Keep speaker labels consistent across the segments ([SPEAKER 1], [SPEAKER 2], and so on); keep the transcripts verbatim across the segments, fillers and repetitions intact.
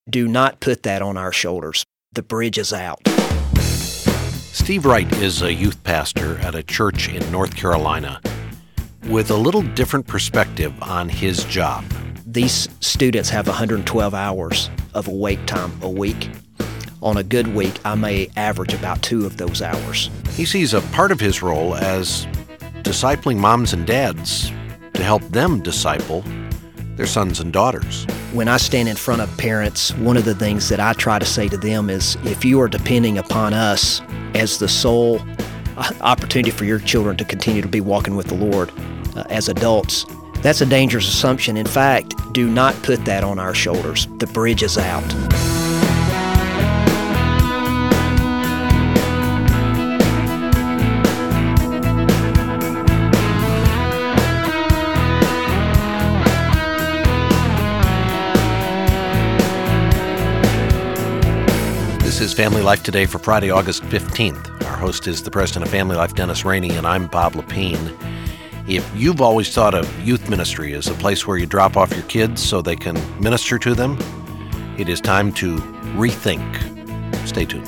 [SPEAKER 1] Do not put that on our shoulders. The bridge is out.
[SPEAKER 2] Steve Wright is a youth pastor at a church in North Carolina with a little different perspective on his job.
[SPEAKER 1] These students have one hundred twelve hours of awake time a week. On a good week, I may average about two of those hours.
[SPEAKER 2] He sees a part of his role as discipling moms and dads to help them disciple their sons and daughters.
[SPEAKER 1] When I stand in front of parents, one of the things that I try to say to them is, if you are depending upon us as the sole opportunity for your children to continue to be walking with the Lord uh, as adults, that's a dangerous assumption. In fact, do not put that on our shoulders. The bridge is out.
[SPEAKER 2] This is Family Life Today for Friday, August fifteenth. Our host is the president of Family Life, Dennis Rainey, and I'm Bob Lepine. If you've always thought of youth ministry as a place where you drop off your kids so they can minister to them, it is time to rethink. Stay tuned.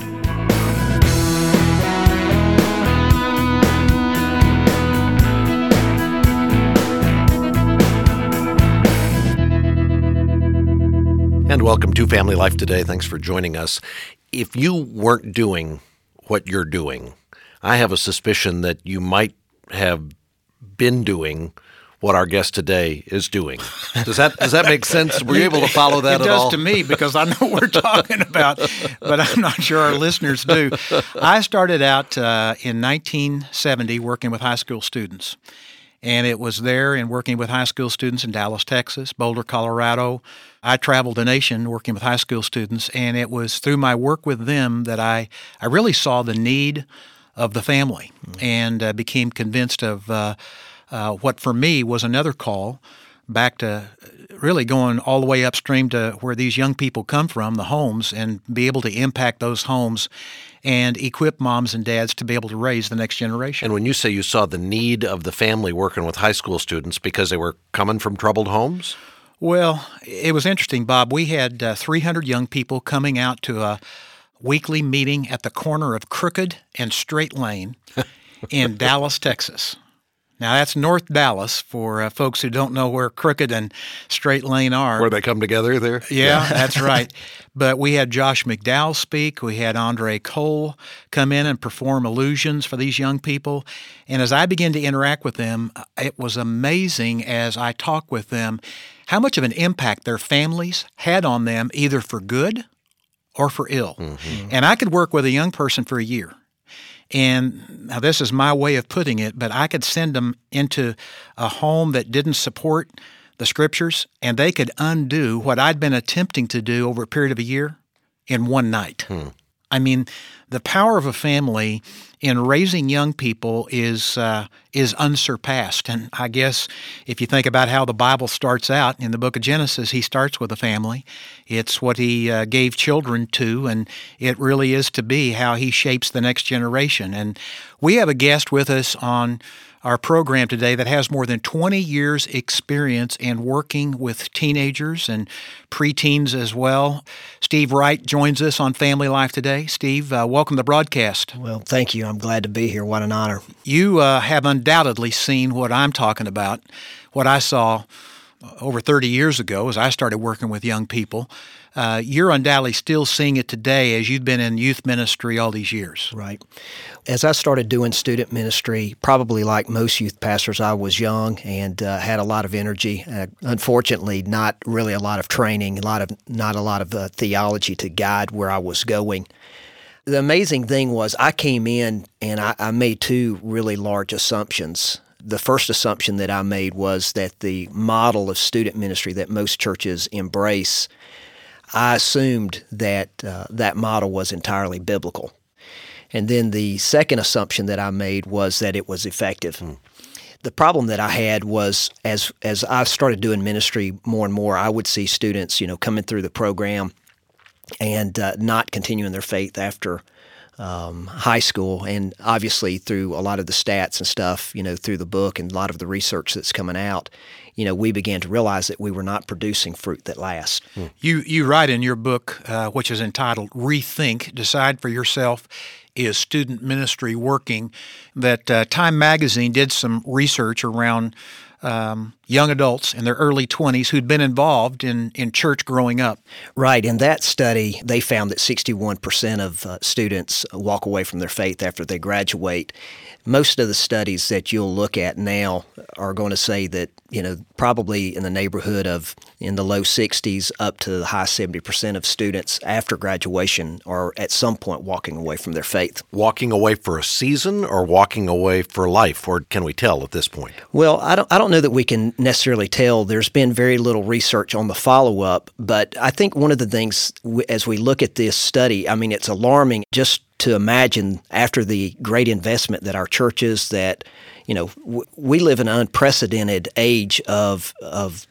[SPEAKER 2] And welcome to Family Life Today. Thanks for joining us. If you weren't doing what you're doing, I have a suspicion that you might have been doing what our guest today is doing. Does that does that make sense? Were you able to follow that
[SPEAKER 3] at
[SPEAKER 2] all?
[SPEAKER 3] It does to me, because I know what we're talking about, but I'm not sure our listeners do. I started out uh, in nineteen seventy working with high school students. And it was there in working with high school students in Dallas, Texas, Boulder, Colorado. I traveled the nation working with high school students, and it was through my work with them that I, I really saw the need of the family mm-hmm. and uh, became convinced of uh, uh, what for me was another call back to really going all the way upstream to where these young people come from, the homes, and be able to impact those homes and equip moms and dads to be able to raise the next generation.
[SPEAKER 2] And when you say you saw the need of the family working with high school students because they were coming from troubled homes?
[SPEAKER 3] Well, it was interesting, Bob. We had uh, three hundred young people coming out to a weekly meeting at the corner of Crooked and Straight Lane in Dallas, Texas. Now, that's North Dallas for uh, folks who don't know where Crooked and Straight Lane are.
[SPEAKER 2] Where they come together there?
[SPEAKER 3] Yeah, that's right. But we had Josh McDowell speak. We had Andre Cole come in and perform illusions for these young people. And as I began to interact with them, it was amazing as I talked with them how much of an impact their families had on them, either for good or for ill. Mm-hmm. And I could work with a young person for a year. And now this is my way of putting it, but I could send them into a home that didn't support the Scriptures, and they could undo what I'd been attempting to do over a period of a year in one night. Hmm. I mean, the power of a family in raising young people is uh, is unsurpassed. And I guess if you think about how the Bible starts out in the book of Genesis, he starts with a family. It's what he uh, gave children to, and it really is to be how he shapes the next generation. And we have a guest with us on our program today that has more than twenty years experience in working with teenagers and preteens as well. Steve Wright joins us on Family Life Today. Steve, uh, welcome to the broadcast.
[SPEAKER 1] Well, thank you. I'm glad to be here. What an honor.
[SPEAKER 3] You uh, have undoubtedly seen what I'm talking about, what I saw over thirty years ago as I started working with young people. Uh, you're undoubtedly still seeing it today as you've been in youth ministry all these years.
[SPEAKER 1] Right. As I started doing student ministry, probably like most youth pastors, I was young and uh, had a lot of energy. Uh, unfortunately, not really a lot of training, a lot of not a lot of uh, theology to guide where I was going. The amazing thing was I came in and I, I made two really large assumptions. The first assumption that I made was that the model of student ministry that most churches embrace, I assumed that uh, that model was entirely biblical. And then the second assumption that I made was that it was effective. Hmm. The problem that I had was as as I started doing ministry more and more, I would see students, you know, coming through the program and uh, not continuing their faith after um, high school, and obviously through a lot of the stats and stuff, you know, through the book and a lot of the research that's coming out, you know, we began to realize that we were not producing fruit that lasts.
[SPEAKER 3] Hmm. You you write in your book, uh, which is entitled "Rethink: Decide for Yourself, Is Student Ministry Working?" that uh, Time Magazine did some research around Um, young adults in their early twenties who'd been involved in, in church growing up.
[SPEAKER 1] Right. In that study, they found that sixty-one percent of uh, students walk away from their faith after they graduate. Most of the studies that you'll look at now are going to say that, you know, probably in the neighborhood of in the low sixties up to the high seventy percent of students after graduation are at some point walking away from their faith.
[SPEAKER 2] Walking away for a season or walking away for life, or can we tell at this point?
[SPEAKER 1] Well, I don't I don't know that we can necessarily tell. There's been very little research on the follow-up, but I think one of the things as we look at this study, I mean, it's alarming just to imagine after the great investment that our churches, that, you know, w- we live in an unprecedented age of of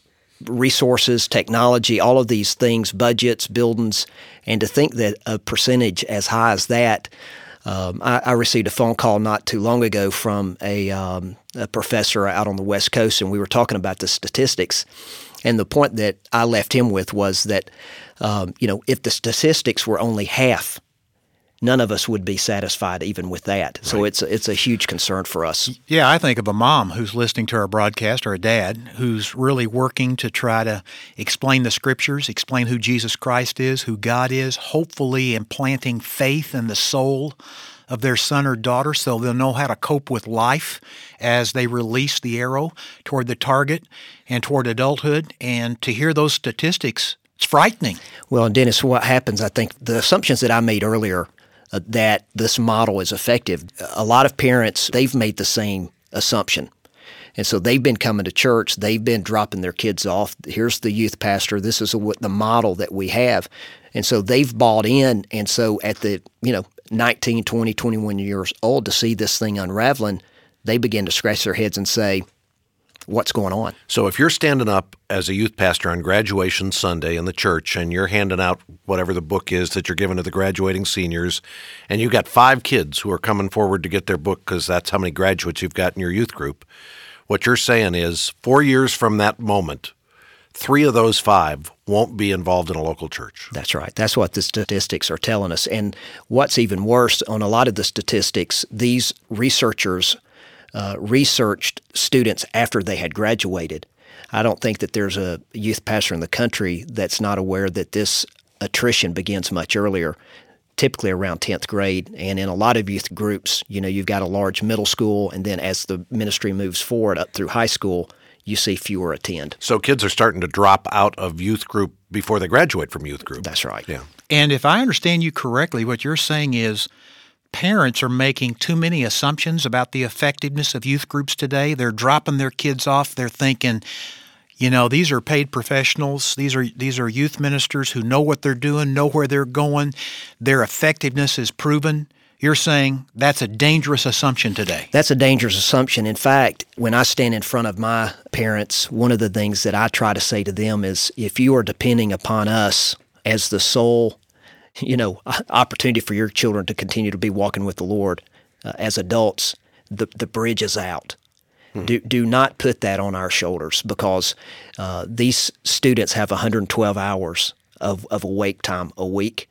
[SPEAKER 1] resources, technology, all of these things, budgets, buildings, and to think that a percentage as high as that. Um, I, I received a phone call not too long ago from a, um, a professor out on the West Coast, and we were talking about the statistics. And the point that I left him with was that, um, you know, if the statistics were only half, none of us would be satisfied even with that. So
[SPEAKER 2] Right.
[SPEAKER 1] it's a, it's a huge concern for us.
[SPEAKER 3] Yeah, I think of a mom who's listening to our broadcast, or a dad who's really working to try to explain the Scriptures, explain who Jesus Christ is, who God is, hopefully implanting faith in the soul of their son or daughter so they'll know how to cope with life as they release the arrow toward the target and toward adulthood. And to hear those statistics, it's frightening.
[SPEAKER 1] Well, and Dennis, what happens, I think the assumptions that I made earlier, uh, that this model is effective, a lot of parents, they've made the same assumption. And so they've been coming to church, they've been dropping their kids off. Here's the youth pastor, this is what the model that we have. And so they've bought in, and so at the, you know, nineteen, twenty, twenty-one years old to see this thing unraveling, they begin to scratch their heads and say, what's going on?
[SPEAKER 2] So if you're standing up as a youth pastor on graduation Sunday in the church and you're handing out whatever the book is that you're giving to the graduating seniors, and you've got five kids who are coming forward to get their book because that's how many graduates you've got in your youth group, what you're saying is four years from that moment, three of those five won't be involved in a local church.
[SPEAKER 1] That's right. That's what the statistics are telling us. And what's even worse, on a lot of the statistics, these researchers uh, researched students after they had graduated. I don't think that there's a youth pastor in the country that's not aware that this attrition begins much earlier, typically around tenth grade. And in a lot of youth groups, you know, you've got a large middle school, and then as the ministry moves forward up through high school, you see fewer attend.
[SPEAKER 2] So kids are starting to drop out of youth group before they graduate from youth group.
[SPEAKER 1] That's right.
[SPEAKER 2] Yeah.
[SPEAKER 3] And if I understand you correctly, what you're saying is parents are making too many assumptions about the effectiveness of youth groups today. They're dropping their kids off. They're thinking, you know, these are paid professionals. These are these are youth ministers who know what they're doing, know where they're going. Their effectiveness is proven. You're saying that's a dangerous assumption today.
[SPEAKER 1] That's a dangerous assumption. In fact, when I stand in front of my parents, one of the things that I try to say to them is, if you are depending upon us as the sole, you know, opportunity for your children to continue to be walking with the Lord uh, as adults, the the bridge is out. Hmm. Do do not put that on our shoulders, because uh, these students have one hundred twelve hours of, of awake time a week.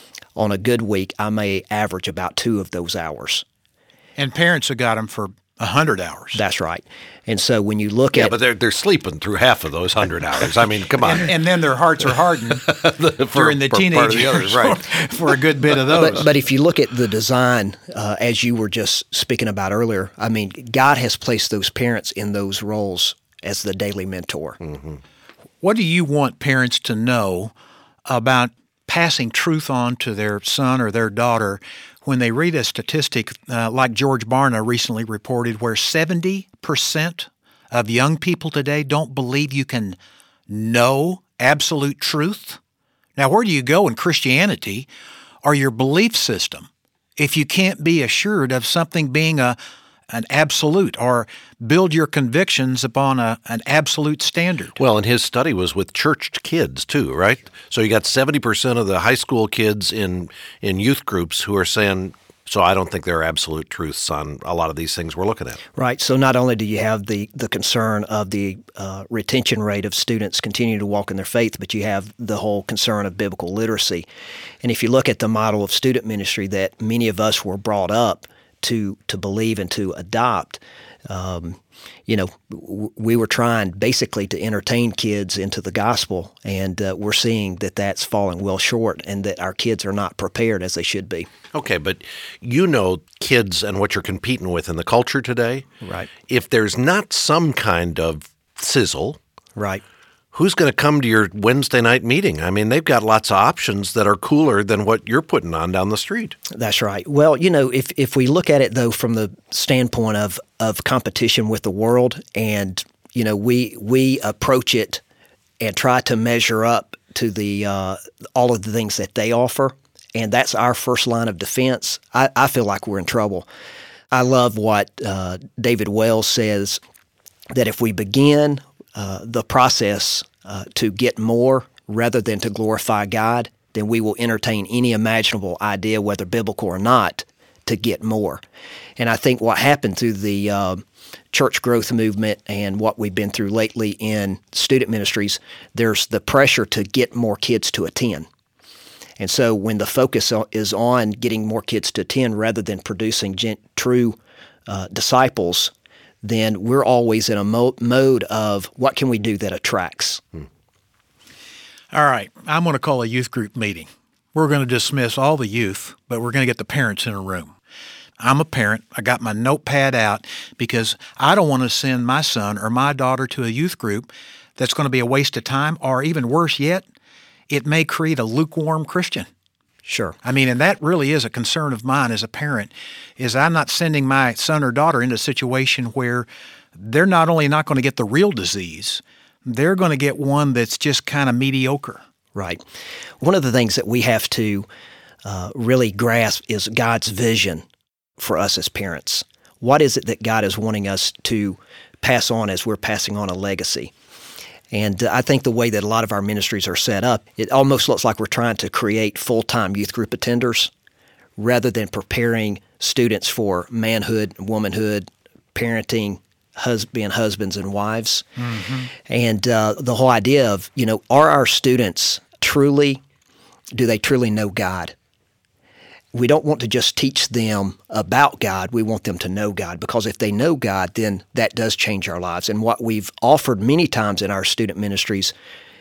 [SPEAKER 1] On a good week, I may average about two of those hours.
[SPEAKER 3] And parents have got them for one hundred hours.
[SPEAKER 1] That's right. And so when you look
[SPEAKER 2] Yeah,
[SPEAKER 1] at...
[SPEAKER 2] but they're they're sleeping through half of those one hundred hours. I mean, come on.
[SPEAKER 3] And, and then their hearts are hardened
[SPEAKER 2] For-
[SPEAKER 3] during the
[SPEAKER 2] for
[SPEAKER 3] teenage
[SPEAKER 2] part of the
[SPEAKER 3] years
[SPEAKER 2] others, right.
[SPEAKER 3] for, for a good bit of those.
[SPEAKER 1] But, but if you look at the design, uh, as you were just speaking about earlier, I mean, God has placed those parents in those roles as the daily mentor.
[SPEAKER 2] Mm-hmm.
[SPEAKER 3] What do you want parents to know about passing truth on to their son or their daughter when they read a statistic uh, like George Barna recently reported, where seventy percent of young people today don't believe you can know absolute truth? Now, where do you go in Christianity or your belief system if you can't be assured of something being a an absolute or build your convictions upon a, an absolute standard.
[SPEAKER 2] Well, and his study was with churched kids too, right? So you got seventy percent of the high school kids in, in youth groups who are saying, so I don't think there are absolute truths on a lot of these things we're looking at.
[SPEAKER 1] Right. So not only do you have the, the concern of the uh, retention rate of students continuing to walk in their faith, but you have the whole concern of biblical literacy. And if you look at the model of student ministry that many of us were brought up to to believe and to adopt, um, you know, w- we were trying basically to entertain kids into the gospel, and uh, we're seeing that that's falling well short and that our kids are not prepared as they should be.
[SPEAKER 2] Okay, but you know kids and what you're competing with in the culture today.
[SPEAKER 1] Right.
[SPEAKER 2] If there's not some kind of sizzle,
[SPEAKER 1] Right.
[SPEAKER 2] who's going to come to your Wednesday night meeting? I mean, they've got lots of options that are cooler than what you're putting on down the street.
[SPEAKER 1] That's right. Well, you know, if if we look at it, though, from the standpoint of, of competition with the world, and, you know, we we approach it and try to measure up to the uh, all of the things that they offer, and that's our first line of defense, I, I feel like we're in trouble. I love what uh, David Wells says, that if we begin uh, the process uh, to get more rather than to glorify God, then we will entertain any imaginable idea, whether biblical or not, to get more. And I think what happened through the uh, church growth movement and what we've been through lately in student ministries, there's the pressure to get more kids to attend. And so when the focus is on getting more kids to attend rather than producing gen- true uh, disciples, then we're always in a mo- mode of what can we do that attracts.
[SPEAKER 2] Hmm.
[SPEAKER 3] All right, I'm going to call a youth group meeting. We're going to dismiss all the youth, but we're going to get the parents in a room. I'm a parent. I got my notepad out because I don't want to send my son or my daughter to a youth group that's going to be a waste of time, or even worse yet, it may create a lukewarm Christian.
[SPEAKER 1] Sure.
[SPEAKER 3] I mean, and that really is a concern of mine as a parent, is I'm not sending my son or daughter into a situation where they're not only not going to get the real disease, they're going to get one that's just kind of mediocre.
[SPEAKER 1] Right. One of the things that we have to uh, really grasp is God's vision for us as parents. What is it that God is wanting us to pass on as we're passing on a legacy? And uh, I think the way that a lot of our ministries are set up, it almost looks like we're trying to create full-time youth group attenders rather than preparing students for manhood, womanhood, parenting, hus- being husbands and wives. Mm-hmm. And uh, the whole idea of, you know, are our students truly, do they truly know God? We don't want to just teach them about God. We want them to know God, because if they know God, then that does change our lives. And what we've offered many times in our student ministries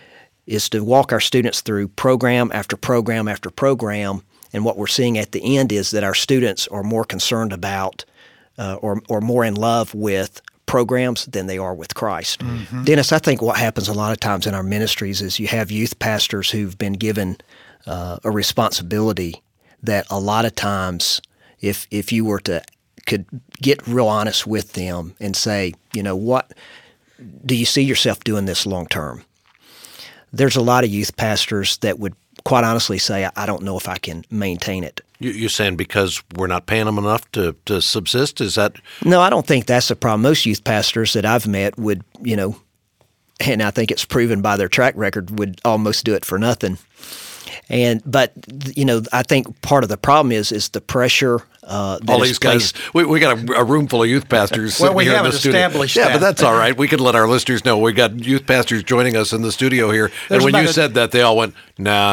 [SPEAKER 1] is to walk our students through program after program after program. And what we're seeing at the end is that our students are more concerned about uh, or, or more in love with programs than they are with Christ. Mm-hmm. Dennis, I think what happens a lot of times in our ministries is you have youth pastors who've been given uh, a responsibility that a lot of times, if if you were to could get real honest with them and say, you know, what do you see yourself doing this long term? There's a lot of youth pastors that would quite honestly say, I don't know if I can maintain it.
[SPEAKER 2] You, you're saying because we're not paying them enough to, to subsist? Is that?
[SPEAKER 1] No, I don't think that's the problem. Most youth pastors that I've met would, you know, and I think it's proven by their track record, would almost do it for nothing. And but you know, I think part of the problem is is the pressure. Uh, that
[SPEAKER 2] all
[SPEAKER 1] is
[SPEAKER 2] these guys,
[SPEAKER 1] placed.
[SPEAKER 2] we, we got a, a room full of youth pastors.
[SPEAKER 3] Well, we
[SPEAKER 2] here in
[SPEAKER 3] haven't
[SPEAKER 2] the studio.
[SPEAKER 3] established
[SPEAKER 2] Yeah,
[SPEAKER 3] that.
[SPEAKER 2] but that's all right. We can let our listeners know we got youth pastors joining us in the studio here.
[SPEAKER 3] There's
[SPEAKER 2] and when you
[SPEAKER 3] about a-
[SPEAKER 2] said that, they all went, "Nah."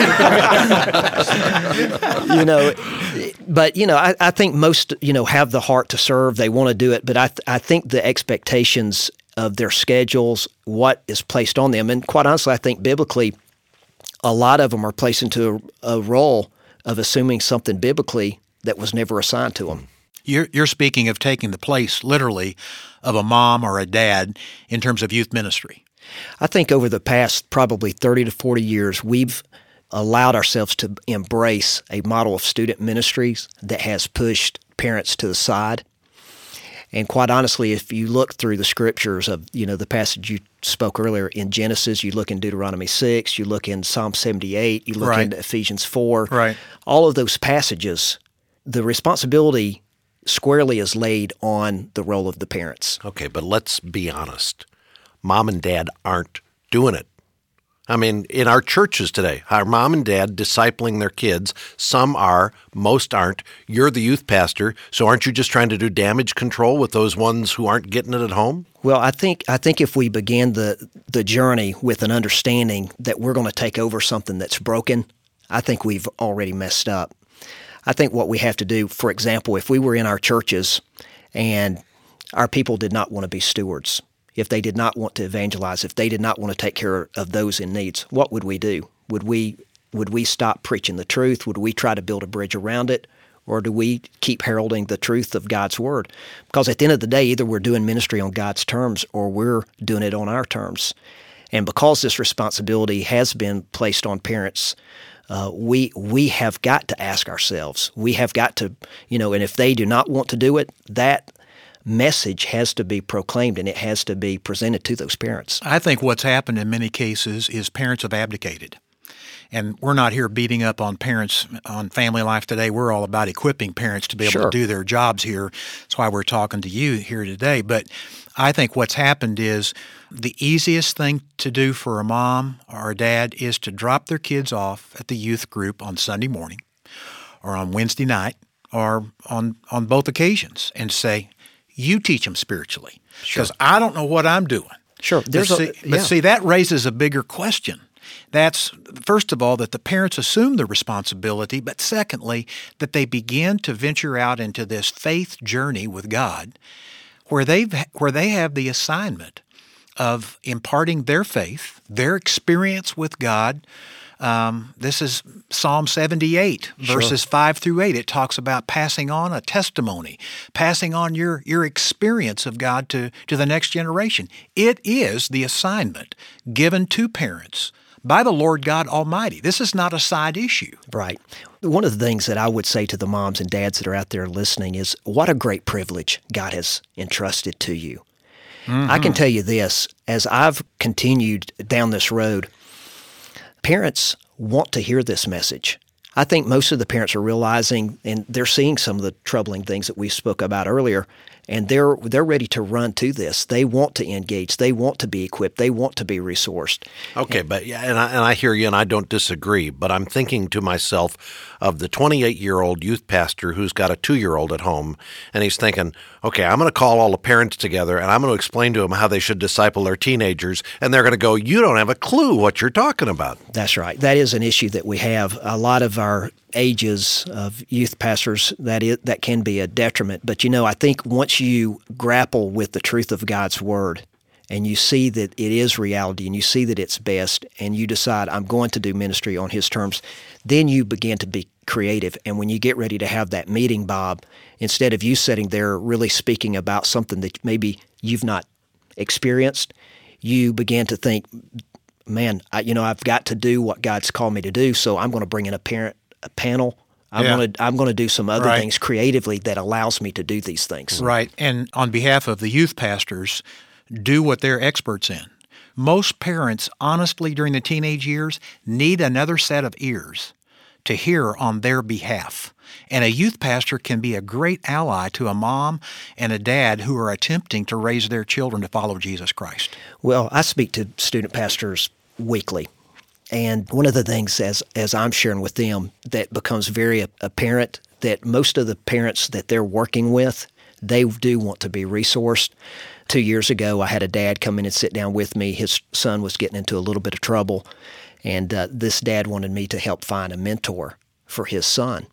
[SPEAKER 1] you know, but you know, I, I think most you know have the heart to serve. They want to do it, but I th- I think the expectations of their schedules, what is placed on them, and quite honestly, I think biblically, a lot of them are placed into a, a role of assuming something biblically that was never assigned to them.
[SPEAKER 3] You're, you're speaking of taking the place, literally, of a mom or a dad in terms of youth ministry.
[SPEAKER 1] I think over the past probably thirty to forty years, we've allowed ourselves to embrace a model of student ministries that has pushed parents to the side. And quite honestly, if you look through the scriptures of, you know, the passage you spoke earlier in Genesis, you look in Deuteronomy six, you look in Psalm seventy-eight, you look
[SPEAKER 3] Right.
[SPEAKER 1] into Ephesians four,
[SPEAKER 3] Right.
[SPEAKER 1] all of those passages, the responsibility squarely is laid on the role of the parents.
[SPEAKER 2] Okay, but let's be honest. Mom and dad aren't doing it. I mean, in our churches today, our mom and dad discipling their kids. Some are, most aren't. You're the youth pastor, so aren't you just trying to do damage control with those ones who aren't getting it at home?
[SPEAKER 1] Well, I think I think if we begin the, the journey with an understanding that we're going to take over something that's broken, I think we've already messed up. I think what we have to do, for example, if we were in our churches and our people did not want to be stewards, if they did not want to evangelize, if they did not want to take care of those in needs, what would we do? Would we would we stop preaching the truth? Would we try to build a bridge around it? Or do we keep heralding the truth of God's Word? Because at the end of the day, either we're doing ministry on God's terms or we're doing it on our terms. And because this responsibility has been placed on parents, uh, we we have got to ask ourselves, we have got to, you know, and if they do not want to do it, that message has to be proclaimed and it has to be presented to those parents.
[SPEAKER 3] I think what's happened in many cases is parents have abdicated. And we're not here beating up on parents on Family Life today. We're all about equipping parents to be able
[SPEAKER 1] Sure.
[SPEAKER 3] to do their jobs here. That's why we're talking to you here today. But I think what's happened is the easiest thing to do for a mom or a dad is to drop their kids off at the youth group on Sunday morning or on Wednesday night or on, on both occasions and say, you teach them spiritually because
[SPEAKER 1] Sure.
[SPEAKER 3] I don't know what I'm doing.
[SPEAKER 1] Sure.
[SPEAKER 3] But,
[SPEAKER 1] There's
[SPEAKER 3] see,
[SPEAKER 1] a,
[SPEAKER 3] but
[SPEAKER 1] yeah.
[SPEAKER 3] see, that raises a bigger question. That's, first of all, that the parents assume the responsibility, but secondly, that they begin to venture out into this faith journey with God where they've where they have the assignment of imparting their faith, their experience with God. Um, this is Psalm seventy-eight,
[SPEAKER 1] Sure.
[SPEAKER 3] verses five through eight. It talks about passing on a testimony, passing on your, your experience of God to, to the next generation. It is the assignment given to parents by the Lord God Almighty. This is not a side issue.
[SPEAKER 1] Right. One of the things that I would say to the moms and dads that are out there listening is what a great privilege God has entrusted to you. Mm-hmm. I can tell you this, as I've continued down this road, parents want to hear this message. I think most of the parents are realizing, and they're seeing some of the troubling things that we spoke about earlier, and they're they're ready to run to this. They want to engage. They want to be equipped. They want to be resourced.
[SPEAKER 2] Okay, and, but yeah, and I, and I hear you, and I don't disagree. But I'm thinking to myself of the twenty-eight-year-old youth pastor who's got a two-year-old at home, and he's thinking, okay, I'm going to call all the parents together, and I'm going to explain to them how they should disciple their teenagers, and they're going to go, you don't have a clue what you're talking about.
[SPEAKER 1] That's right. That is an issue that we have. A lot of our ages of youth pastors, that is, that can be a detriment. But, you know, I think once you grapple with the truth of God's Word and you see that it is reality and you see that it's best and you decide, I'm going to do ministry on His terms, then you begin to be creative. And when you get ready to have that meeting, Bob, instead of you sitting there really speaking about something that maybe you've not experienced, you begin to think, man, I, you know, I've got to do what God's called me to do, so I'm going to bring in a parent a panel. I'm
[SPEAKER 3] Yeah.
[SPEAKER 1] going to I'm going to do some other
[SPEAKER 3] Right.
[SPEAKER 1] things creatively that allows me to do these things.
[SPEAKER 3] Right. And on behalf of the youth pastors, do what they're experts in. Most parents, honestly, during the teenage years, need another set of ears to hear on their behalf. And a youth pastor can be a great ally to a mom and a dad who are attempting to raise their children to follow Jesus Christ.
[SPEAKER 1] Well, I speak to student pastors weekly. And one of the things, as as I'm sharing with them, that becomes very apparent that most of the parents that they're working with, they do want to be resourced. Two years ago, I had a dad come in and sit down with me. His son was getting into a little bit of trouble, and uh, this dad wanted me to help find a mentor for his son.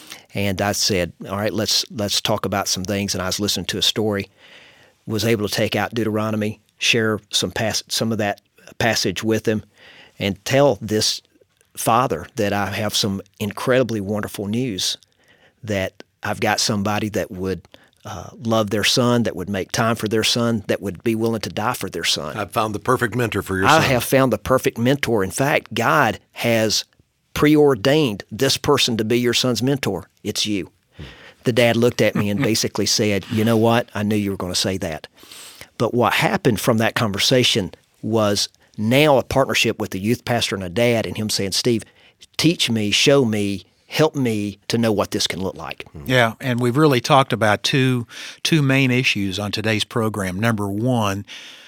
[SPEAKER 1] And I said, all right, let's let's talk about some things. And I was listening to a story, was able to take out Deuteronomy, share some pas- some of that passage with him, and tell this father that I have some incredibly wonderful news, that I've got somebody that would uh, love their son, that would make time for their son, that would be willing to die for their son.
[SPEAKER 2] I've found the perfect mentor for your
[SPEAKER 1] I
[SPEAKER 2] son.
[SPEAKER 1] have found the perfect mentor. In fact, God has preordained this person to be your son's mentor. It's you. The dad looked at me and basically said, you know what? I knew you were going to say that. But what happened from that conversation was now a partnership with a youth pastor and a dad, and him saying, Steve, teach me, show me help me to know what this can look like.
[SPEAKER 3] Yeah, and we've really talked about two two main issues on today's program. Number one,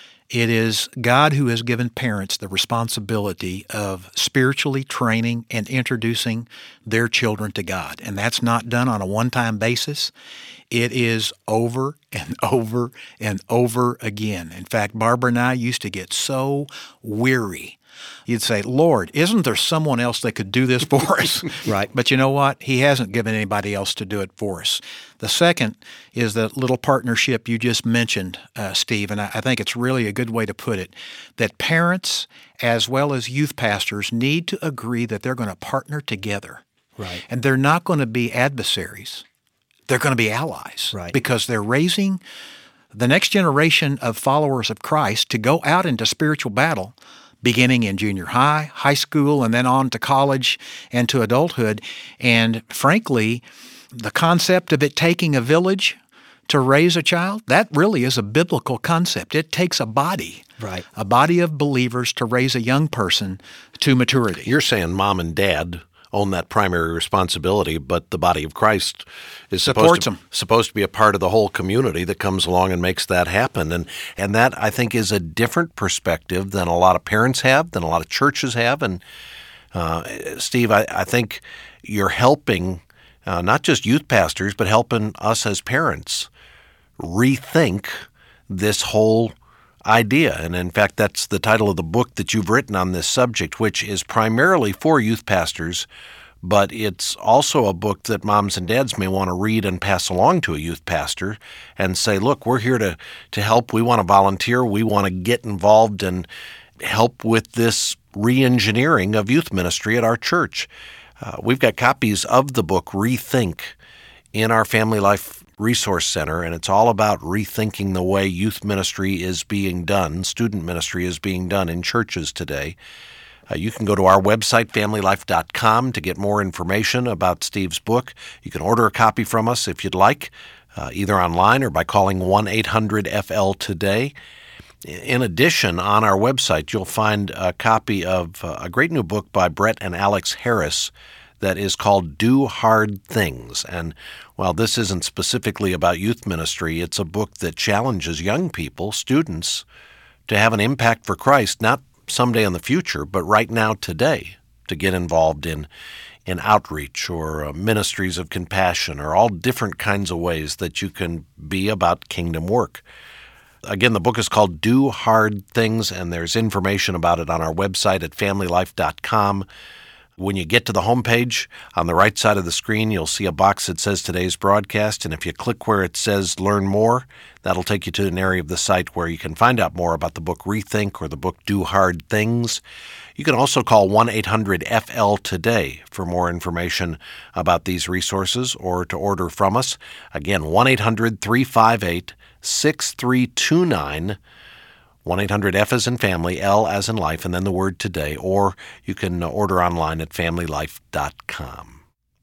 [SPEAKER 3] it is God who has given parents the responsibility of spiritually training and introducing their children to God. And that's not done on a one-time basis. It is over and over and over again. In fact, Barbara and I used to get so weary. You'd say, Lord, isn't there someone else that could do this for us?
[SPEAKER 1] Right.
[SPEAKER 3] But you know what? He hasn't given anybody else to do it for us. The second is the little partnership you just mentioned, uh, Steve, and I, I think it's really a good way to put it, that parents as well as youth pastors need to agree that they're going to partner together.
[SPEAKER 1] Right.
[SPEAKER 3] And they're not going to be adversaries. They're going to be allies.
[SPEAKER 1] Right.
[SPEAKER 3] Because they're raising the next generation of followers of Christ to go out into spiritual battle beginning in junior high, high school, and then on to college and to adulthood. And frankly, the concept of it taking a village to raise a child, that really is a biblical concept. It takes a body,
[SPEAKER 1] right.
[SPEAKER 3] a body of believers to raise a young person to maturity.
[SPEAKER 2] You're saying mom and dad own that primary responsibility, but the body of Christ is supposed to, supposed to be a part of the whole community that comes along and makes that happen. And and that, I think, is a different perspective than a lot of parents have, than a lot of churches have. And uh, Steve, I, I think you're helping uh, not just youth pastors, but helping us as parents rethink this whole idea. And in fact, that's the title of the book that you've written on this subject, which is primarily for youth pastors, but it's also a book that moms and dads may want to read and pass along to a youth pastor and say, look, we're here to, to help. We want to volunteer. We want to get involved and help with this re-engineering of youth ministry at our church. Uh, we've got copies of the book Rethink in our Family Life Resource Center, and it's all about rethinking the way youth ministry is being done, student ministry is being done in churches today. Uh, you can go to our website, family life dot com, to get more information about Steve's book. You can order a copy from us if you'd like, uh, either online or by calling one eight hundred F L today. In addition, on our website, you'll find a copy of uh, a great new book by Brett and Alex Harris that is called Do Hard Things. And while this isn't specifically about youth ministry, it's a book that challenges young people, students, to have an impact for Christ, not someday in the future, but right now, today, to get involved in, in outreach or uh, ministries of compassion or all different kinds of ways that you can be about kingdom work. Again, the book is called Do Hard Things, and there's information about it on our website at family life dot com. When you get to the homepage, on the right side of the screen, you'll see a box that says today's broadcast, and if you click where it says Learn More, that'll take you to an area of the site where you can find out more about the book Rethink or the book Do Hard Things. You can also call one eight hundred F L today for more information about these resources or to order from us. Again, one eight hundred three five eight six three two nine. one eight hundred F as in family, L as in life, and then the word today, or you can order online at family life dot com.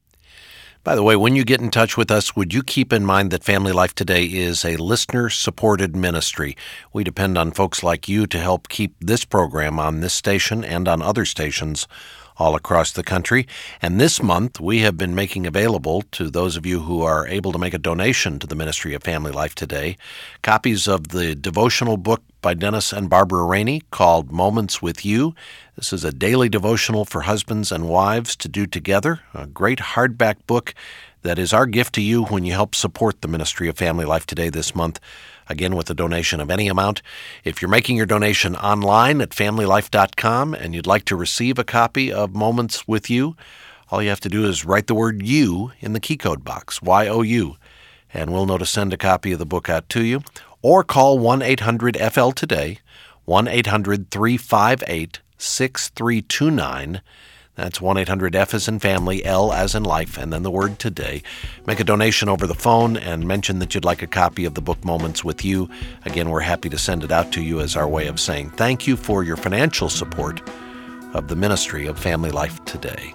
[SPEAKER 2] By the way, when you get in touch with us, would you keep in mind that Family Life Today is a listener-supported ministry? We depend on folks like you to help keep this program on this station and on other stations all across the country. And this month, we have been making available to those of you who are able to make a donation to the ministry of Family Life Today, copies of the devotional book by Dennis and Barbara Rainey called Moments with You. This is a daily devotional for husbands and wives to do together, a great hardback book that is our gift to you when you help support the ministry of Family Life Today this month. Again, with a donation of any amount. If you're making your donation online at family life dot com and you'd like to receive a copy of Moments with You, all you have to do is write the word You in the key code box, Y O U, and we'll know to send a copy of the book out to you. Or call one eight hundred F L today, one eight hundred three five eight six three two nine. That's one eight hundred F as in family, L as in life, and then the word today. Make a donation over the phone and mention that you'd like a copy of the book Moments with You. Again, we're happy to send it out to you as our way of saying thank you for your financial support of the ministry of Family Life Today.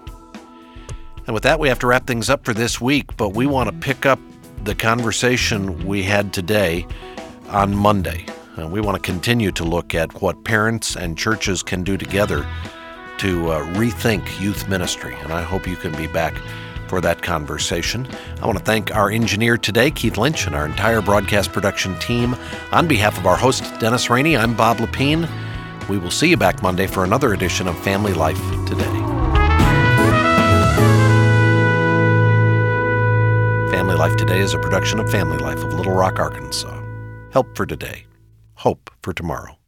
[SPEAKER 2] And with that, we have to wrap things up for this week, but we want to pick up the conversation we had today on Monday. And we want to continue to look at what parents and churches can do together to uh, rethink youth ministry. And I hope you can be back for that conversation. I want to thank our engineer today, Keith Lynch, and our entire broadcast production team. On behalf of our host, Dennis Rainey, I'm Bob Lepine. We will see you back Monday for another edition of Family Life Today. Family Life Today is a production of Family Life of Little Rock, Arkansas. Help for today. Hope for tomorrow.